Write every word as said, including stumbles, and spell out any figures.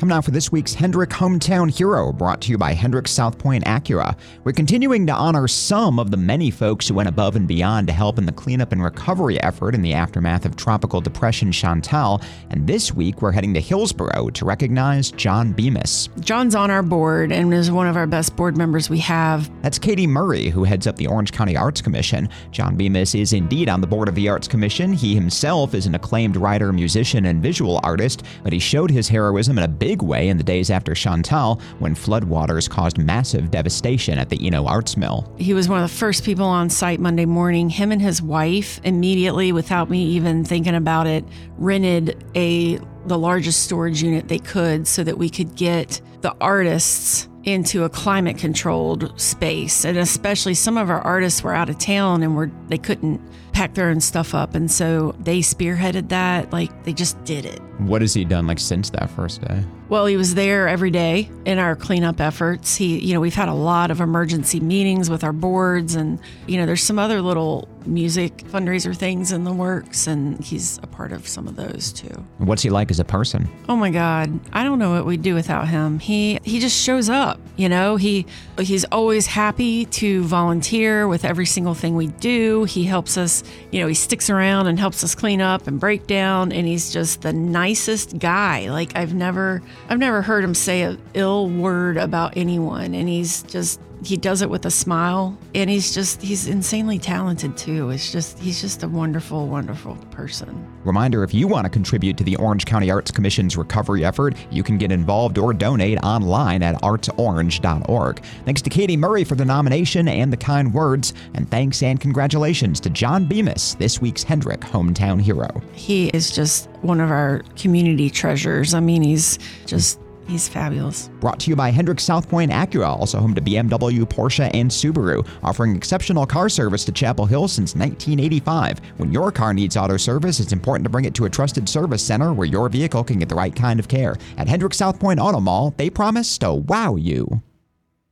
Time now for this week's Hendrick Hometown Hero, brought to you by Hendrick South Point Acura. We're continuing to honor some of the many folks who went above and beyond to help in the cleanup and recovery effort in the aftermath of Tropical Depression Chantal, and this week we're heading to Hillsborough to recognize John Bemis. John's on our board and is one of our best board members we have. That's Katie Murray, who heads up the Orange County Arts Commission. John Bemis is indeed on the board of the Arts Commission. He himself is an acclaimed writer, musician, and visual artist, but he showed his heroism in a big way in the days after Chantal, when floodwaters caused massive devastation at the Eno Arts Mill. He was one of the first people on site Monday morning. Him and his wife immediately, without me even thinking about it, rented a the largest storage unit they could so that we could get the artists into a climate-controlled space. And especially some of our artists were out of town and were they couldn't pack their own stuff up. And so they spearheaded that. Like, they just did it. What has he done, like, since that first day? Well, he was there every day in our cleanup efforts. He, you know, we've had a lot of emergency meetings with our boards, and, you know, there's some other little music fundraiser things in the works, and he's a part of some of those too. What's he like as a person? Oh my God, I don't know what we'd do without him. He he just shows up, you know. He he's always happy to volunteer with every single thing we do. He helps us, you know, he sticks around and helps us clean up and break down, and he's just the nicest guy. Like, I've never I've never heard him say an ill word about anyone, and he's just he does it with a smile, and he's just he's insanely talented too. It's just he's just a wonderful, wonderful person. Reminder, if you want to contribute to the Orange County Arts Commission's recovery effort, you can get involved or donate online at arts orange dot org. Thanks to Katie Murray for the nomination and the kind words, and thanks and congratulations to John Bemis, this week's Hendrick Hometown Hero. He is just one of our community treasures. I mean, he's just He's fabulous. Brought to you by Hendrick South Point Acura, also home to B M W, Porsche, and Subaru, offering exceptional car service to Chapel Hill since nineteen eighty-five. When your car needs auto service, it's important to bring it to a trusted service center where your vehicle can get the right kind of care. At Hendrick South Point Auto Mall, they promise to wow you.